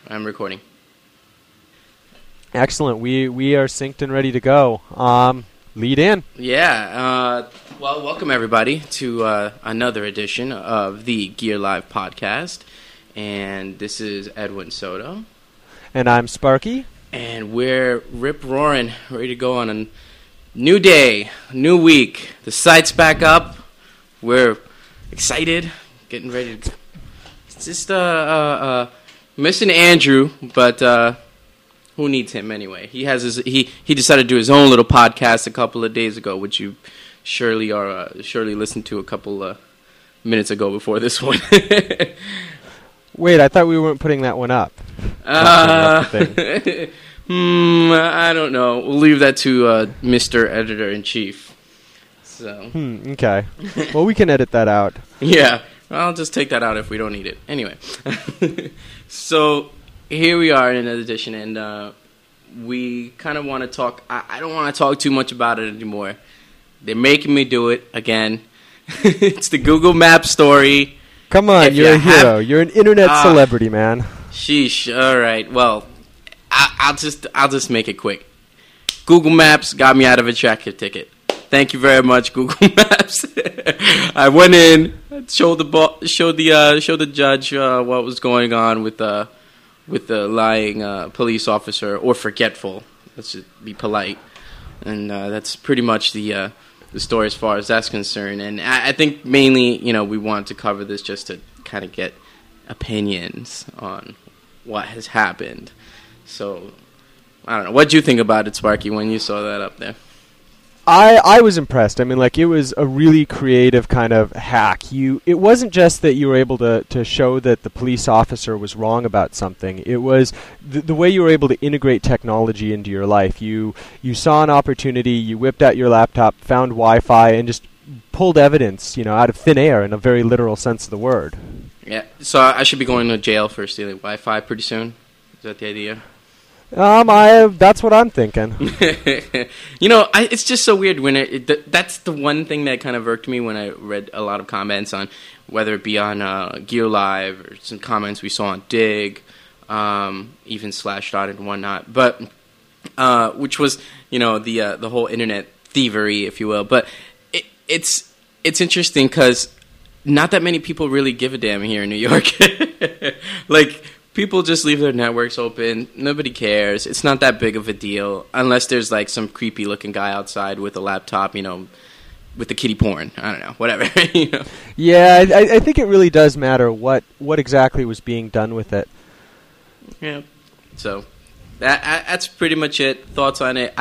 I'm recording. Excellent. We are synced and ready to go. Lead in. Yeah. Well, welcome everybody to another edition of the Gear Live podcast. And this is Edwin Soto. And I'm Sparky. And we're rip-roaring, ready to go on a new day, new week. The site's back up. We're excited, getting ready to... It's just missing Andrew, but... who needs him anyway? He has he decided to do his own little podcast a couple of days ago, which you surely listened to a couple minutes ago before this one. Wait, I thought we weren't putting that one up. I don't know. We'll leave that to Mr. Editor-in-Chief. So. Okay. Well, we can edit that out. Yeah. I'll just take that out if we don't need it. Anyway. So... here we are in another edition, and we kind of want to talk. I don't want to talk too much about it anymore. They're making me do it again. It's the Google Maps story. Come on, you're a hero. You're an internet celebrity, man. Sheesh. All right. Well, I'll just make it quick. Google Maps got me out of a traffic ticket. Thank you very much, Google Maps. I went in, showed the judge what was going on with the lying police officer, or forgetful. Let's just be polite. And that's pretty much the story as far as that's concerned. And I think mainly, we want to cover this just to kind of get opinions on what has happened. So, I don't know. What did you think about it, Sparky, when you saw that up there? I was impressed. I mean, it was a really creative kind of hack. It wasn't just that you were able to show that the police officer was wrong about something. It was the way you were able to integrate technology into your life. You saw an opportunity, you whipped out your laptop, found Wi-Fi, and just pulled evidence, out of thin air in a very literal sense of the word. Yeah, so I should be going to jail for stealing Wi-Fi pretty soon? Is that the idea? That's what I'm thinking. It's just so weird when that's the one thing that kind of irked me when I read a lot of comments on, whether it be on Gear Live or some comments we saw on Dig, even Slashdot and whatnot. But which was the whole internet thievery, if you will. But it's interesting because not that many people really give a damn here in New York. People just leave their networks open. Nobody cares. It's not that big of a deal unless there's some creepy looking guy outside with a laptop, with the kiddie porn. I don't know, whatever. Yeah, I think it really does matter what exactly was being done with it. Yeah. So that's pretty much it. Thoughts on it?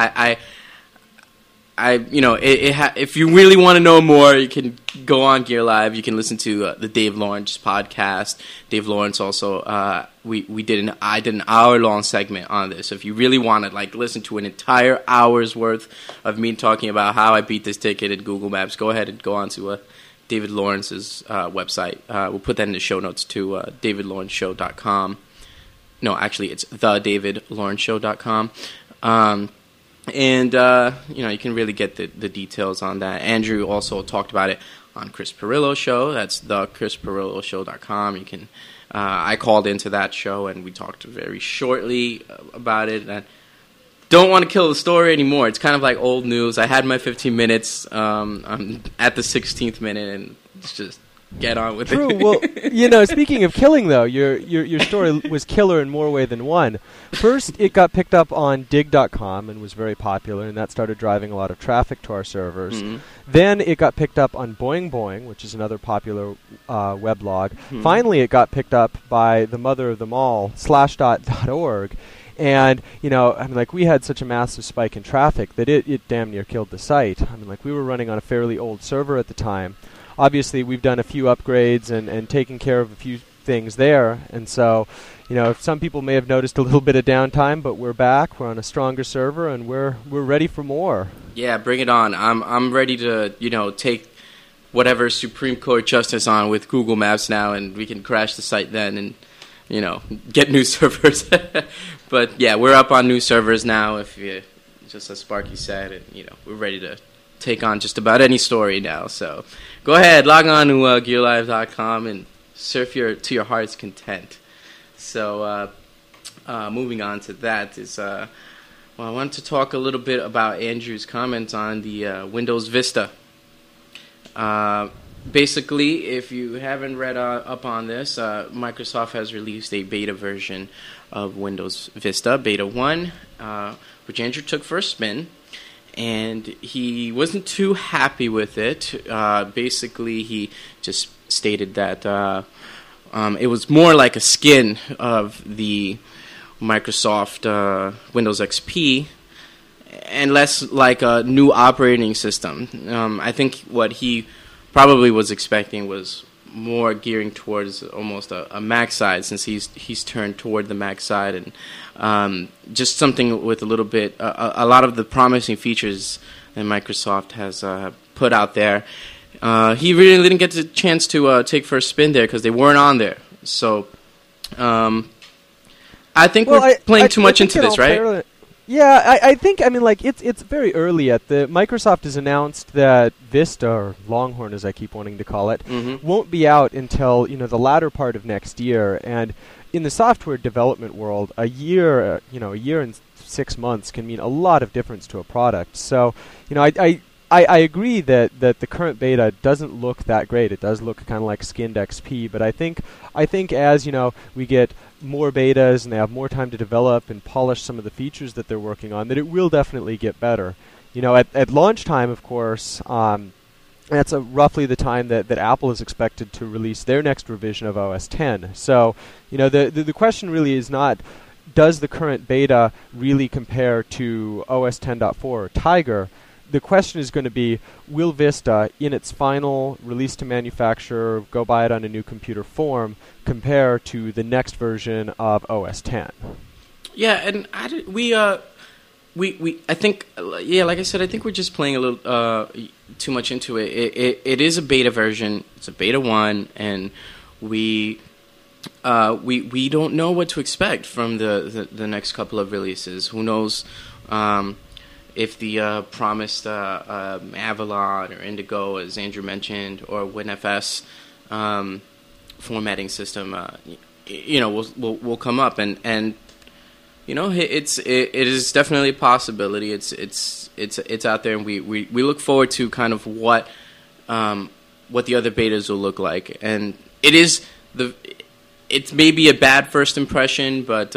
If you really want to know more, you can go on Gear Live. You can listen to the Dave Lawrence podcast. Dave Lawrence also, I did an hour-long segment on this. So if you really want to listen to an entire hour's worth of me talking about how I beat this ticket in Google Maps, go ahead and go on to David Lawrence's website. We'll put that in the show notes too, davidlawrenceshow.com. No, actually, it's thedavidlawrenceshow.com. And, you can really get the details on that. Andrew also talked about it on Chris Pirillo's show. That's thechrispirilloshow.com. You can, I called into that show and we talked very shortly about it. And I don't want to kill the story anymore. It's kind of like old news. I had my 15 minutes. I'm at the 16th minute and it's just get on with True. it. Well, speaking of killing, though, your story was killer in more way than one. First, it got picked up on dig.com and was very popular, and that started driving a lot of traffic to our servers. Mm-hmm. Then it got picked up on Boing Boing, which is another popular weblog. Mm-hmm. Finally, it got picked up by the mother of them all, Slashdot.org. And, we had such a massive spike in traffic that it damn near killed the site. We were running on a fairly old server at the time. Obviously, we've done a few upgrades and taken care of a few things there. And so, some people may have noticed a little bit of downtime, but we're back. We're on a stronger server, and we're ready for more. Yeah, bring it on. I'm ready to, take whatever Supreme Court justice on with Google Maps now, and we can crash the site then and, get new servers. But, yeah, we're up on new servers now, just as Sparky said, and, we're ready to take on just about any story now. So go ahead, log on to gearlive.com and surf to your heart's content. So moving on to that is, I wanted to talk a little bit about Andrew's comments on the Windows Vista. Basically, if you haven't read up on this, Microsoft has released a beta version of Windows Vista, Beta 1, which Andrew took for a spin, and he wasn't too happy with it. Basically, he just stated that it was more like a skin of the Microsoft Windows XP and less like a new operating system. I think what he probably was expecting was more gearing towards almost a Mac side, since he's turned toward the Mac side, and just something with a little bit, a lot of the promising features that Microsoft has put out there. He really didn't get the chance to take first spin there because they weren't on there. So I think we're playing too much into this, right? Yeah, I think, I mean, like, it's very early yet. Microsoft has announced that Vista, or Longhorn as I keep wanting to call it, won't be out until, the latter part of next year. And in the software development world, a year and 6 months can mean a lot of difference to a product. So, I agree that the current beta doesn't look that great. It does look kind of like skinned XP, but I think as we get more betas and they have more time to develop and polish some of the features that they're working on, that it will definitely get better. At launch time, of course, that's roughly the time that Apple is expected to release their next revision of OS X. So, the question really is not, does the current beta really compare to OS 10.4 or Tiger? The question is going to be, will Vista, in its final release to manufacturer, go buy it on a new computer form, compare to the next version of OS X? Yeah, and I think, like I said, I think we're just playing a little too much into it. It is a beta version. It's a beta 1, and we don't know what to expect from the next couple of releases. Who knows? If the promised Avalon or Indigo, as Andrew mentioned, or WinFS formatting system, will come up, and it is definitely a possibility. It's out there, and we look forward to kind of what the other betas will look like, and it's maybe a bad first impression, but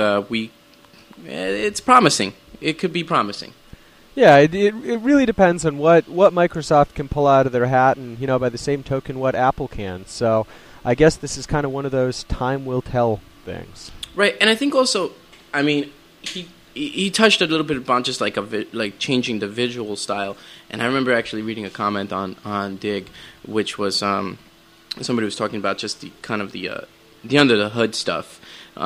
it's promising. It could be promising. Yeah, it really depends on what Microsoft can pull out of their hat, and by the same token, what Apple can. So, I guess this is kind of one of those time will tell things. Right, and I think also, I mean, he touched a little bit upon just like changing the visual style, and I remember actually reading a comment on Dig, which was somebody was talking about just the kind of the under the hood stuff.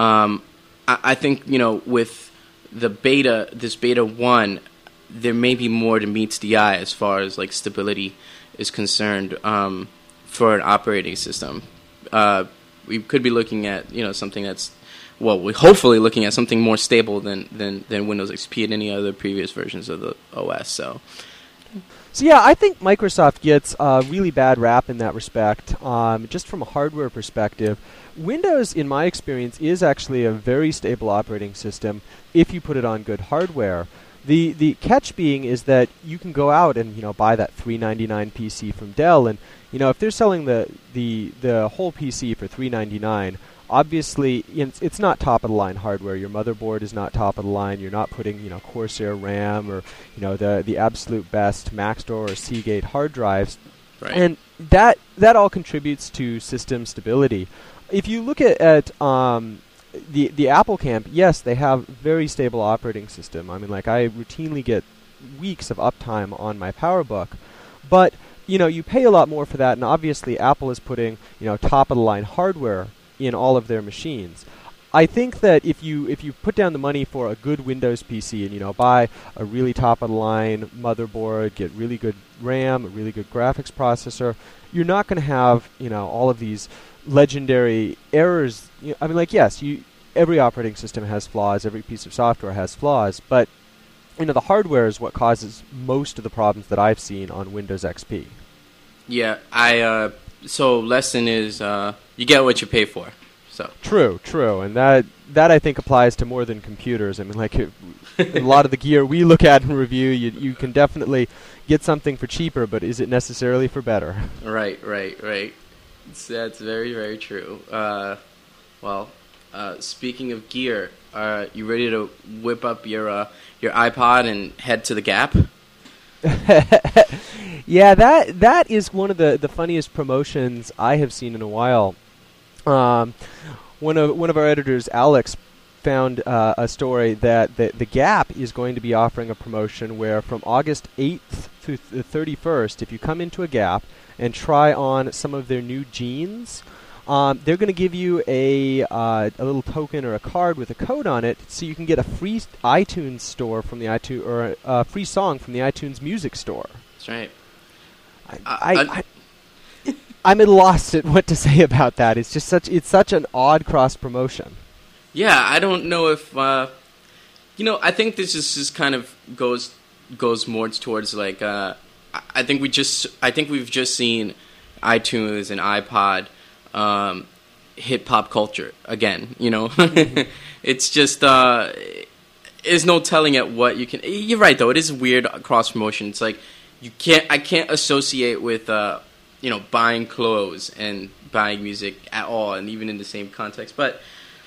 I think with the beta, this beta 1. There may be more to meets the eye as far as like stability is concerned for an operating system. We could be looking at something that's we're hopefully looking at something more stable than Windows XP and any other previous versions of the OS. So yeah, I think Microsoft gets a really bad rap in that respect. Just from a hardware perspective, Windows, in my experience, is actually a very stable operating system if you put it on good hardware. The catch being is that you can go out and buy that $399 PC from Dell, and if they're selling the whole PC for $399, obviously it's not top of the line hardware. Your motherboard is not top of the line. You're not putting Corsair RAM or the absolute best Maxtor or Seagate hard drives, right. And that all contributes to system stability. If you look at the Apple camp, yes, they have very stable operating system. I mean, like, I routinely get weeks of uptime on my PowerBook, but you pay a lot more for that, and obviously Apple is putting top of the line hardware in all of their machines. I think that if you put down the money for a good Windows PC and buy a really top of the line motherboard, get really good RAM, a really good graphics processor, you're not going to have all of these legendary errors. I mean, like, yes, every operating system has flaws, every piece of software has flaws, but the hardware is what causes most of the problems that I've seen on Windows XP. Yeah, so lesson is you get what you pay for. So true, and that I think applies to more than computers. I mean, like a lot of the gear we look at and review, you can definitely get something for cheaper, but is it necessarily for better? Right. That's very, very true. Speaking of gear, are you ready to whip up your iPod and head to the Gap? Yeah, that is one of the funniest promotions I have seen in a while. One of our editors, Alex, found a story that the Gap is going to be offering a promotion where from August 8th to the 31st, if you come into a Gap and try on some of their new jeans, they're going to give you a little token or a card with a code on it, so you can get a free iTunes store from the iTunes, or a free song from the iTunes Music Store. That's right. I'm at a loss at what to say about that. It's just such an odd cross promotion. Yeah, I don't know if I think this is just kind of goes more towards like I think we've just seen iTunes and iPod hit pop culture again. Mm-hmm. It's just there's no telling at what you can. You're right though. It is a weird cross promotion. It's like I can't associate with buying clothes and buying music at all, and even in the same context. But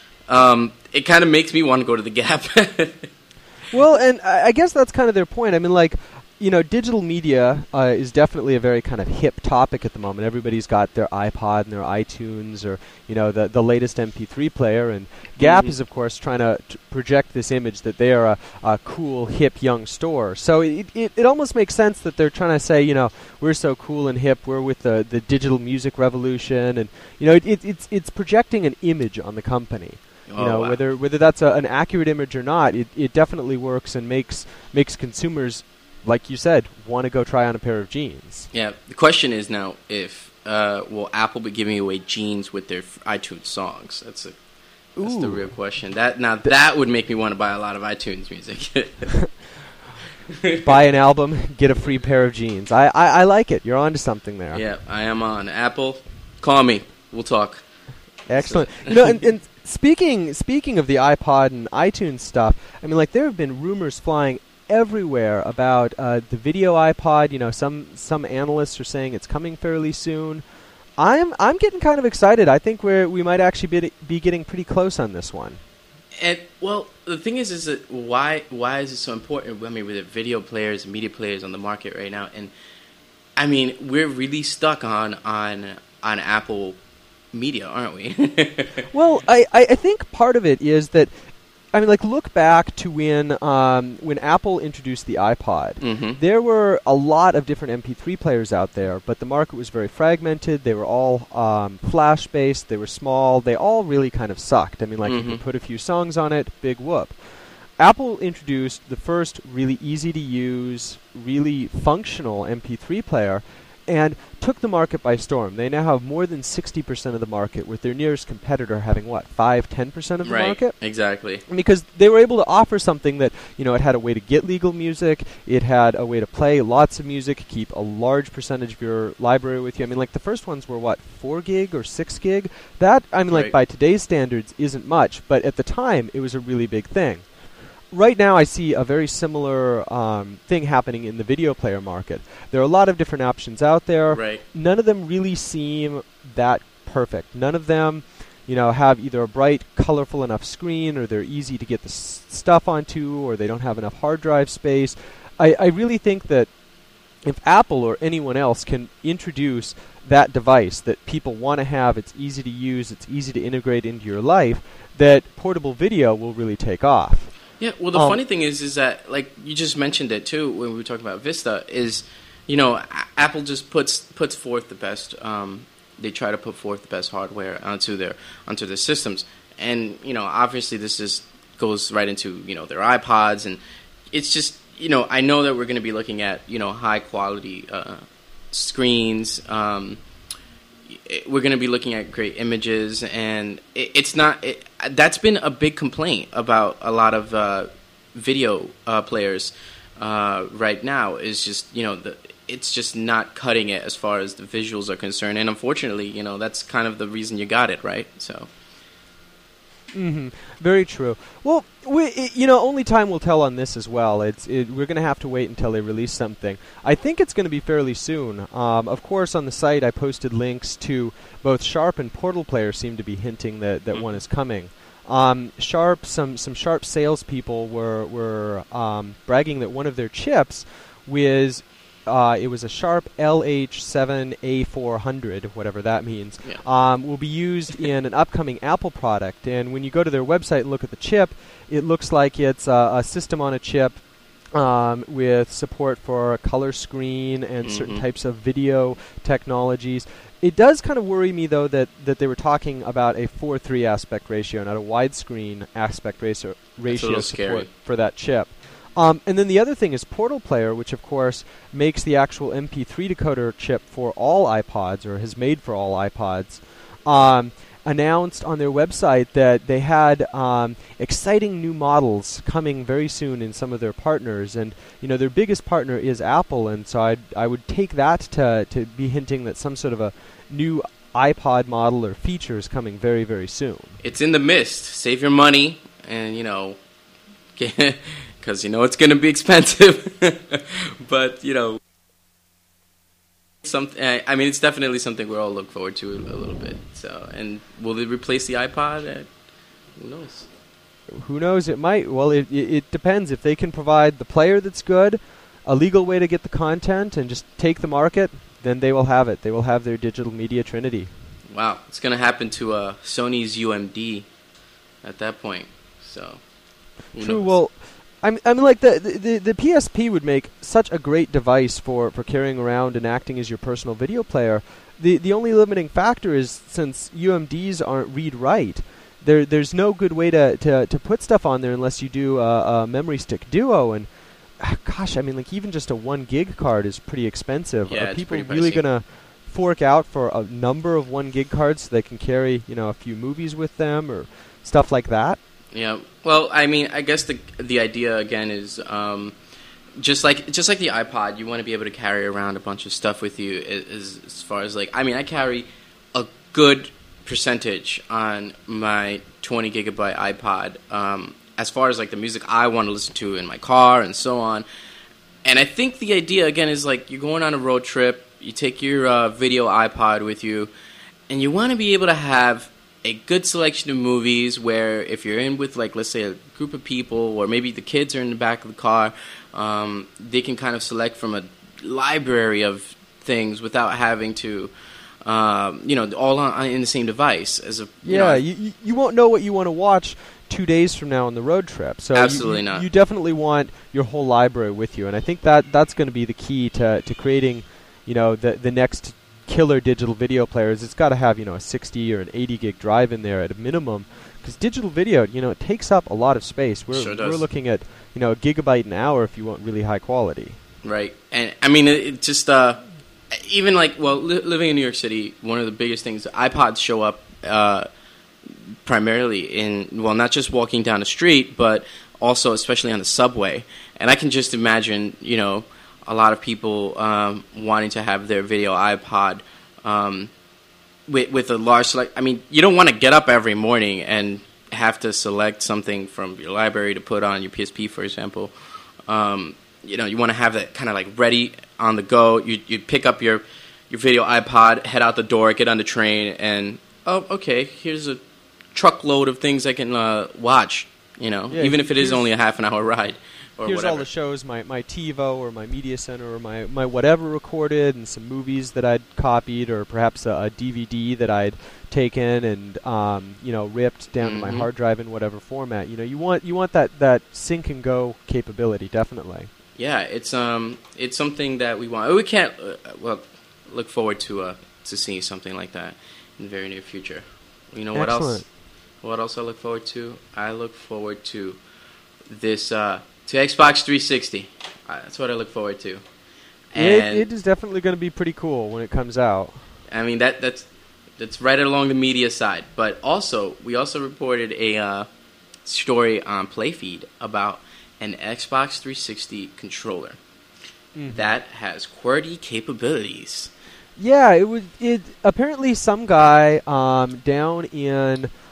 it kind of makes me want to go to the Gap. Well, and I guess that's kind of their point. I mean, like, digital media is definitely a very kind of hip topic at the moment. Everybody's got their iPod and their iTunes, or the latest MP3 player, and Gap is of course trying to project this image that they are a cool, hip, young store. So it almost makes sense that they're trying to say, we're so cool and hip, we're with the digital music revolution, and it's projecting an image on the company. Wow. Whether that's an accurate image or not, it definitely works and makes consumers, like you said, want to go try on a pair of jeans. Yeah, the question is now if will Apple be giving away jeans with their iTunes songs? That's the real question. That would make me want to buy a lot of iTunes music. Buy an album, get a free pair of jeans. I like it. You're on to something there. Yeah, I am on. Apple, call me. We'll talk. Excellent. And speaking of the iPod and iTunes stuff, I mean, like, there have been rumors flying everywhere about the video iPod. Some analysts are saying it's coming fairly soon. I'm getting kind of excited. I think we might actually be getting pretty close on this one. And well, the thing is that why is it so important? I mean, with the video players and media players on the market right now, and I mean, we're really stuck on Apple media, aren't we? Well, I think part of it is that, I mean, like, look back to when Apple introduced the iPod. Mm-hmm. There were a lot of different MP3 players out there, but the market was very fragmented. They were all flash-based. They were small. They all really kind of sucked. I mean, like, you could put a few songs on it, big whoop. Apple introduced the first really easy-to-use, really functional MP3 player, and took the market by storm. They now have more than 60% of the market, with their nearest competitor having, 5-10% of the market? Exactly. Because they were able to offer something that, it had a way to get legal music, it had a way to play lots of music, keep a large percentage of your library with you. I mean, like, the first ones were, 4 gig or 6 gig? That, I mean, like, by today's standards, isn't much, but at the time, it was a really big thing. Right now, I see a very similar thing happening in the video player market. There are a lot of different options out there. Right. None of them really seem that perfect. None of them, have either a bright, colorful enough screen, or they're easy to get the stuff onto, or they don't have enough hard drive space. I really think that if Apple or anyone else can introduce that device that people want to have, it's easy to use, it's easy to integrate into your life, that portable video will really take off. Yeah, well, the funny thing is that, like, you just mentioned it, too, when we were talking about Vista, is, Apple just puts forth the best, they try to put forth the best hardware onto their systems. And, obviously this goes right into, their iPods, and it's just, I know that we're going to be looking at, high-quality screens. We're going to be looking at great images, and that's been a big complaint about a lot of video players right now, is just, it's just not cutting it as far as the visuals are concerned. And unfortunately, that's kind of the reason you got it, right? So Mm-hmm. Very true. Well, only time will tell on this as well. We're going to have to wait until they release something. I think it's going to be fairly soon. Of course, on the site, I posted links to both Sharp and Portal Player seem to be hinting that one is coming. Sharp, some Sharp salespeople were bragging that one of their chips was it was a Sharp LH7A400, whatever that means, will be used in an upcoming Apple product. And when you go to their website and look at the chip, it looks like it's a system on a chip with support for a color screen and certain types of video technologies. It does kind of worry me, though, that they were talking about a 4:3 aspect ratio, not a widescreen aspect ratio support for that chip. And then the other thing is Portal Player, which of course makes the actual MP3 decoder chip for all iPods, or has made for all iPods, announced on their website that they had exciting new models coming very soon in some of their partners. And, their biggest partner is Apple, and so I would take that to be hinting that some sort of a new iPod model or feature is coming very, very soon. It's in the mist. Save your money, and, because it's going to be expensive, but it's definitely something we all look forward to a little bit. So, and will it replace the iPod? Who knows? Who knows? It might. Well, it depends. If they can provide the player that's good, a legal way to get the content, and just take the market, then they will have it. They will have their digital media trinity. Wow, it's going to happen to Sony's UMD at that point. So, true. Well. I mean, like the PSP would make such a great device for carrying around and acting as your personal video player. The only limiting factor is, since UMDs aren't read-write, there's no good way to put stuff on there unless you do a memory stick duo. And gosh, I mean, like, even just a 1 gig card is pretty expensive. Yeah, Are people really gonna fork out for a number of 1 gig cards so they can carry a few movies with them or stuff like that? Yeah, well, I mean, I guess the idea again is just like the iPod, you want to be able to carry around a bunch of stuff with you. As far as I carry a good percentage on my 20 gigabyte iPod. As far as the music I want to listen to in my car and so on. And I think the idea again is you're going on a road trip, you take your video iPod with you, and you want to be able to have a good selection of movies where if you're in with, let's say, a group of people, or maybe the kids are in the back of the car, they can kind of select from a library of things without having to, all in the same device. You won't know what you want to watch 2 days from now on the road trip. So absolutely not. You definitely want your whole library with you, and I think that's going to be the key to creating, the next killer digital video players. It's got to have a 60 or an 80 gig drive in there at a minimum, because digital video it takes up a lot of space. We're looking at a gigabyte an hour if you want really high quality. Right. And I mean, it just even living in New York City, one of the biggest things, iPods show up primarily in, not just walking down the street, but also especially on the subway. And I can just imagine a lot of people wanting to have their video iPod with a large select. I mean, you don't want to get up every morning and have to select something from your library to put on your PSP, for example. You want to have that kind of ready on the go. You pick up your video iPod, head out the door, get on the train, and okay, here's a truckload of things I can watch. Even if it is only a half an hour ride. Here's whatever. All the shows my TiVo or my Media Center or my whatever recorded, and some movies that I'd copied, or perhaps a DVD that I'd taken and ripped down to my hard drive in whatever format. You want that sync and go capability, definitely. Yeah, it's something that we want. We can't look forward to seeing something like that in the very near future. What Excellent. else? What else I look forward to? I look forward to this. To Xbox 360. That's what I look forward to. And it is definitely going to be pretty cool when it comes out. I mean, that's right along the media side. But we also reported a story on Playfeed about an Xbox 360 controller that has QWERTY capabilities. Yeah, it apparently some guy down in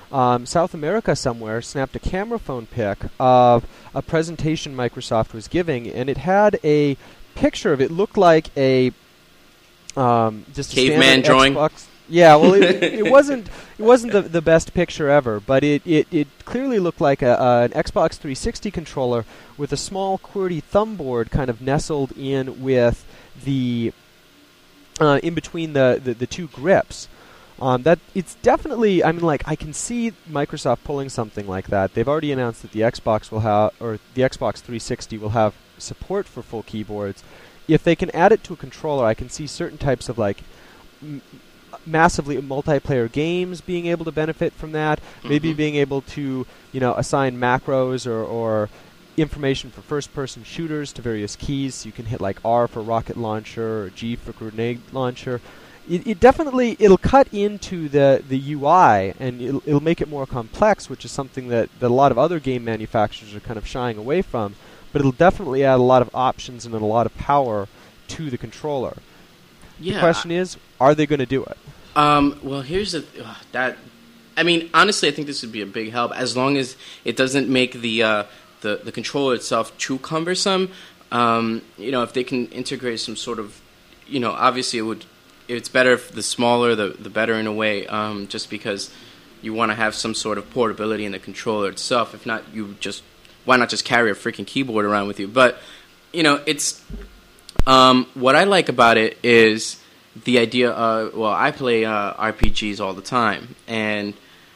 South America somewhere snapped a camera phone pic of a presentation Microsoft was giving, and it had a picture of it. Looked like a just a caveman drawing. Xbox. Yeah, well, it wasn't the best picture ever, but it clearly looked like an Xbox 360 controller with a small QWERTY thumb board kind of nestled in with the in between the two grips. That it's definitely. I mean, like, I can see Microsoft pulling something like that. They've already announced that the Xbox will have, or the Xbox 360 will have support for full keyboards. If they can add it to a controller, I can see certain types of like massively multiplayer games being able to benefit from that. Maybe being able to, assign macros or information for first-person shooters to various keys. So you can hit like R for rocket launcher or G for grenade launcher. It definitely, it'll cut into the UI, and it'll make it more complex, which is something that a lot of other game manufacturers are kind of shying away from. But it'll definitely add a lot of options and a lot of power to the controller. Yeah. The question is, are they going to do it? Well, here's that. I mean, honestly, I think this would be a big help as long as it doesn't make the controller itself too cumbersome. If they can integrate some sort of, obviously it's better if the smaller the better in a way. Just because you want to have some sort of portability in the controller itself. If not, why not just carry a freaking keyboard around with you? But it's what I like about it is the idea of, well, I play RPGs all the time, and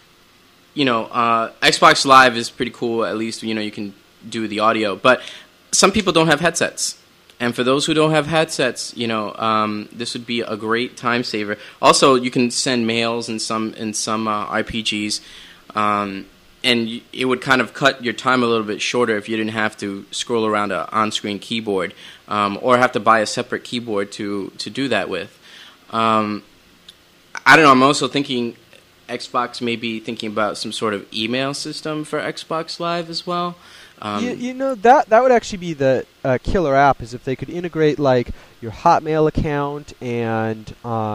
Xbox Live is pretty cool. At least you can do the audio, but some people don't have headsets, and for those who don't have headsets, this would be a great time saver. Also, you can send mails in some RPGs, and it would kind of cut your time a little bit shorter if you didn't have to scroll around an on-screen keyboard, or have to buy a separate keyboard to do that with. I don't know. I'm also thinking Xbox may be thinking about some sort of email system for Xbox Live as well. That would actually be the killer app, is if they could integrate like your Hotmail account and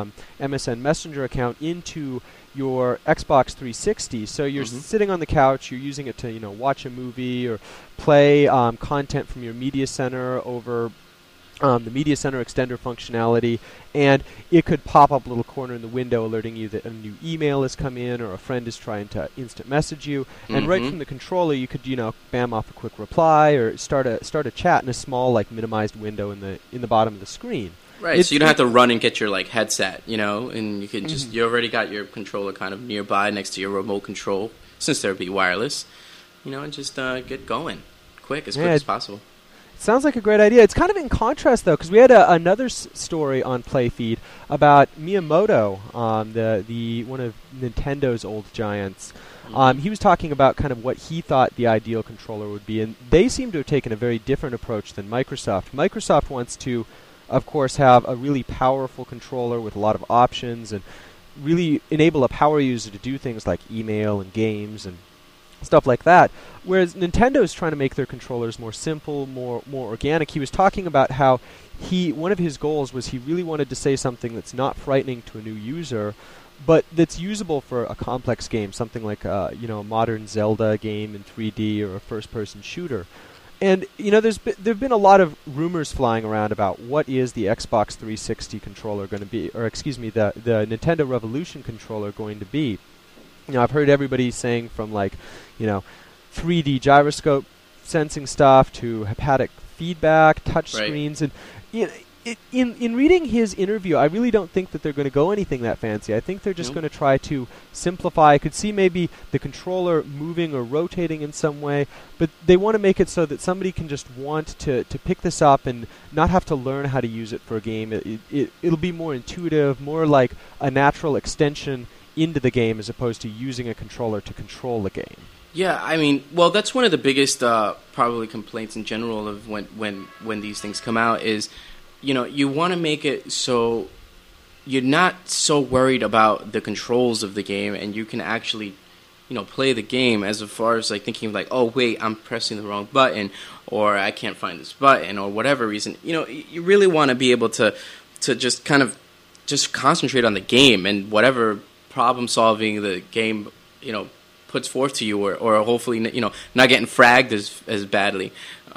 MSN Messenger account into your Xbox 360. So you're sitting on the couch, you're using it to watch a movie or play content from your media center over the Media Center extender functionality, and it could pop up a little corner in the window alerting you that a new email has come in or a friend is trying to instant message you. And right from the controller, you could bam off a quick reply or start a chat in a small like minimized window in the bottom of the screen. Right, so you don't have to run and get your like headset, and you can just you already got your controller kind of nearby next to your remote control, since there'd be wireless, and just get going quick as possible. Sounds like a great idea. It's kind of in contrast, though, because we had another story on PlayFeed about Miyamoto, the one of Nintendo's old giants. He was talking about kind of what he thought the ideal controller would be, and they seem to have taken a very different approach than Microsoft. Microsoft wants to, of course, have a really powerful controller with a lot of options and really enable a power user to do things like email and games and stuff like that. Whereas Nintendo is trying to make their controllers more simple, more organic. He was talking about how one of his goals was he really wanted to say something that's not frightening to a new user, but that's usable for a complex game, something like a modern Zelda game in 3D or a first-person shooter. And there've been a lot of rumors flying around about what is the Xbox 360 controller going to be, or excuse me, the Nintendo Revolution controller going to be. I've heard everybody saying from 3D gyroscope sensing stuff to haptic feedback, touch screens, and in reading his interview, I really don't think that they're going to go anything that fancy. I think they're just going to try to simplify. I could see maybe the controller moving or rotating in some way, but they want to make it so that somebody can just want to pick this up and not have to learn how to use it for a game. It'll be more intuitive, more like a natural extension into the game as opposed to using a controller to control the game. Yeah, I mean, well, that's one of the biggest probably complaints in general of when these things come out is, you want to make it so you're not so worried about the controls of the game, and you can actually, play the game as far as like thinking like, oh wait, I'm pressing the wrong button, or I can't find this button, or whatever reason. You really want to be able to just kind of just concentrate on the game and whatever problem solving the game puts forth to you, or hopefully not getting fragged as badly.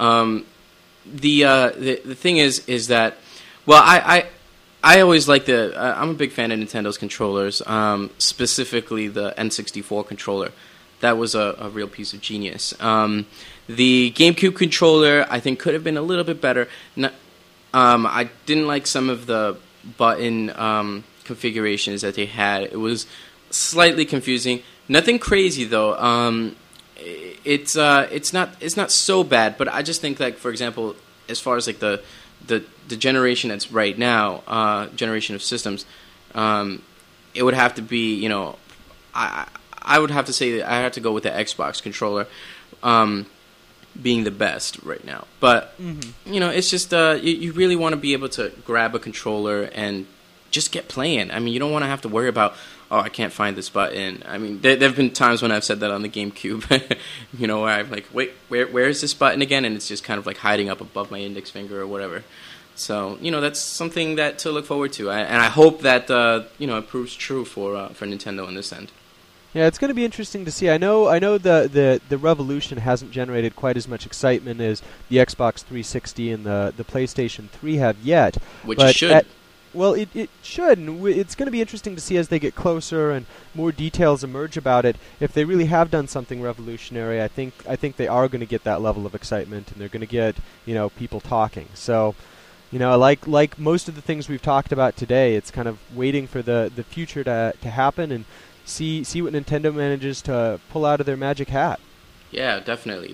The thing is that, well, I always like I'm a big fan of Nintendo's controllers, specifically the N64 controller. That was a real piece of genius. The GameCube controller, I think, could have been a little bit better. I didn't like some of the button configurations that they had. It was slightly confusing. Nothing crazy though. It's not so bad, but I just think, like, for example, as far as like the generation that's right now, generation of systems, it would have to be, I would have to say that I have to go with the Xbox controller being the best right now. But it's just you really want to be able to grab a controller and just get playing. I mean, you don't want to have to worry about, oh, I can't find this button. I mean, there have been times when I've said that on the GameCube, where I'm like, wait, where is this button again? And it's just kind of like hiding up above my index finger or whatever. So, that's something that to look forward to. And I hope that, it proves true for Nintendo on this end. Yeah, it's going to be interesting to see. I know the Revolution hasn't generated quite as much excitement as the Xbox 360 and the PlayStation 3 have yet. Which it should. Well, it should, and it's going to be interesting to see as they get closer and more details emerge about it. If they really have done something revolutionary, I think they are going to get that level of excitement, and they're going to get people talking. So, like most of the things we've talked about today, it's kind of waiting for the future to happen and see what Nintendo manages to pull out of their magic hat. Yeah, definitely.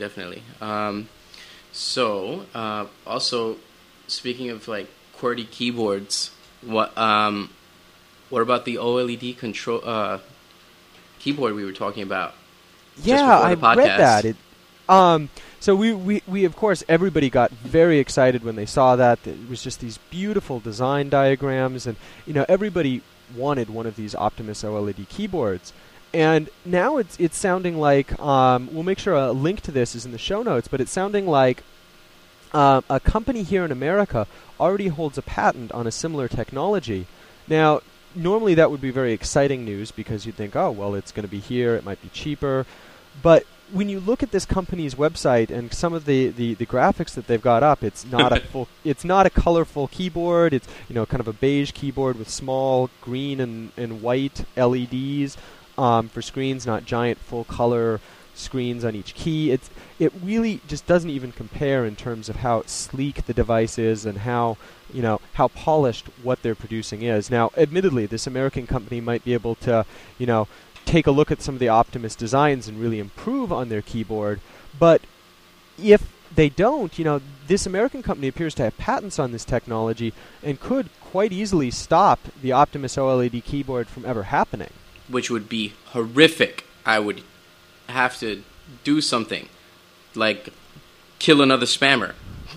Also, speaking of like QWERTY keyboards. What about the OLED control keyboard we were talking about? Yeah, I read that. So we of course, everybody got very excited when they saw that. It was just these beautiful design diagrams, and everybody wanted one of these Optimus OLED keyboards. And now it's sounding like we'll make sure a link to this is in the show notes, but it's sounding like a company here in America already holds a patent on a similar technology. Now, normally that would be very exciting news because you'd think, oh, well, it's going to be here, it might be cheaper. But when you look at this company's website and some of the graphics that they've got up, it's not a colorful keyboard. It's kind of a beige keyboard with small green and white LEDs for screens, not giant full color screens on each key. It really just doesn't even compare in terms of how sleek the device is and how polished what they're producing is. Now, admittedly, this American company might be able to, take a look at some of the Optimus designs and really improve on their keyboard, but if they don't, this American company appears to have patents on this technology and could quite easily stop the Optimus OLED keyboard from ever happening. Which would be horrific. I would have to do something like kill another spammer.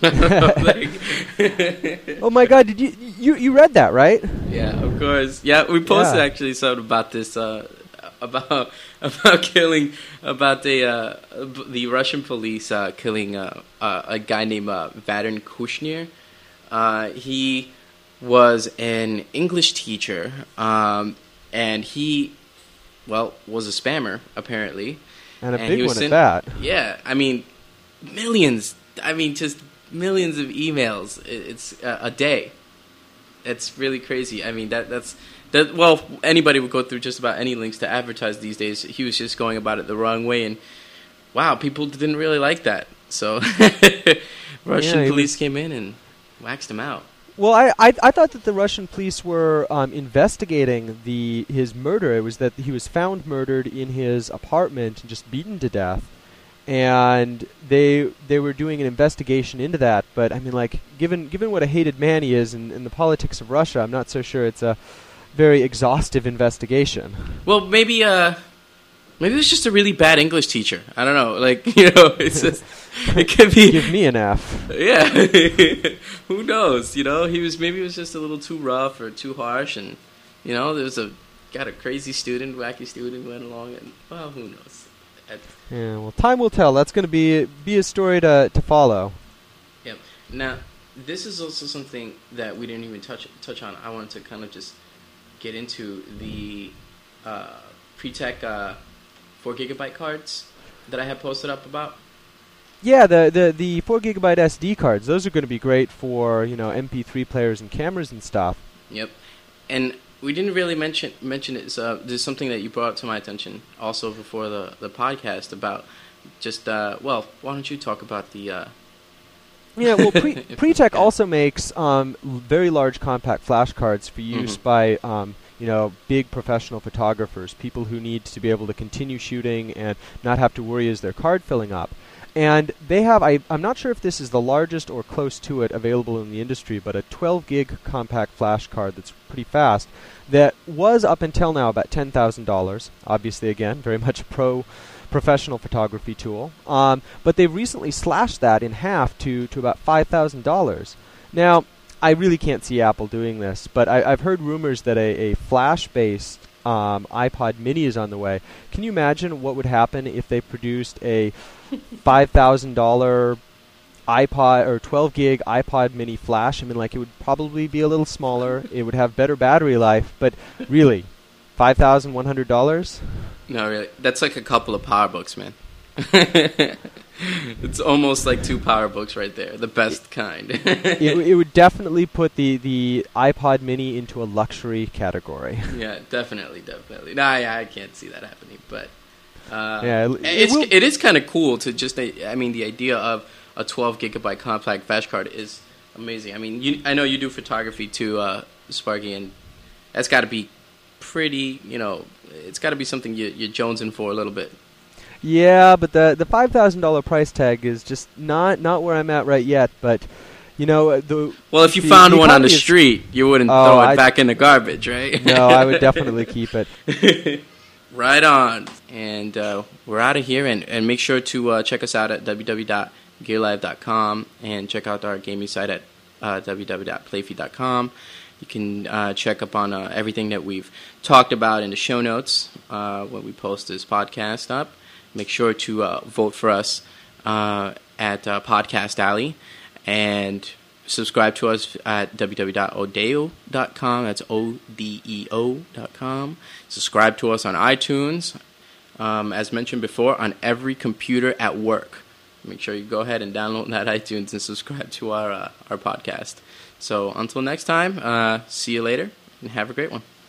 Oh my God! Did you read that, right? Yeah, of course. Yeah, we posted actually something about this about killing the Russian police killing a guy named Vadim Kushner. He was an English teacher, and he was a spammer apparently. And a big one at that. Yeah, I mean, millions. I mean, just millions of emails. It's a day. It's really crazy. I mean, that's. Well, anybody would go through just about any links to advertise these days. He was just going about it the wrong way, and wow, people didn't really like that. So, Russian police came in and waxed him out. Well, I thought that the Russian police were investigating his murder. It was that he was found murdered in his apartment and just beaten to death, and they were doing an investigation into that. But I mean, like, given what a hated man he is in the politics of Russia, I'm not so sure it's a very exhaustive investigation. Well, maybe it was just a really bad English teacher. I don't know. Like, it's just, it could be. Give me an F. Yeah. Who knows? He was just a little too rough or too harsh, and there's got a crazy student, wacky student went along, and well, who knows? Yeah. Well, time will tell. That's going to be a story to follow. Yeah. Now, this is also something that we didn't even touch on. I wanted to kind of just get into the pre-tech 4GB cards that I have posted up about. Yeah, the 4GB SD cards, those are going to be great for, MP3 players and cameras and stuff. Yep. And we didn't really mention it. There's something that you brought to my attention also before the podcast about just, why don't you talk about the... Yeah, well, Pretech also makes very large compact flash cards for use by, big professional photographers, people who need to be able to continue shooting and not have to worry as their card filling up. And they have, I'm not sure if this is the largest or close to it available in the industry, but a 12-gig compact flash card that's pretty fast that was up until now about $10,000. Obviously, again, very much a professional photography tool. But they've recently slashed that in half to about $5,000. Now, I really can't see Apple doing this, but I've heard rumors that a flash-based iPod mini is on the way. Can you imagine what would happen if they produced a $5,000 iPod or 12-gig iPod mini flash? I mean, it would probably be a little smaller. It would have better battery life, but really, $5,100? No, really. That's like a couple of PowerBooks, man. It's almost like 2 PowerBooks right there, the best kind. it would definitely put the iPod mini into a luxury category. Yeah, definitely. Nah, yeah, I can't see that happening, but it is kind of cool to just. I mean, the idea of a 12-gigabyte compact flash card is amazing. I mean, I know you do photography too, Sparky, and that's got to be pretty. It's got to be something you're jonesing for a little bit. Yeah, but the $5,000 price tag is just not where I'm at right yet. But if you found one on the street, you wouldn't throw it back in the garbage, right? No, I would definitely keep it. Right on. And we're out of here, and make sure to check us out at www.gearlive.com and check out our gaming site at www.playfeed.com. You can check up on everything that we've talked about in the show notes when we post this podcast up. Make sure to vote for us at Podcast Alley and subscribe to us at www.odeo.com. That's odeo.com. Subscribe to us on iTunes. As mentioned before, on every computer at work. Make sure you go ahead and download that iTunes and subscribe to our podcast. So until next time, see you later and have a great one.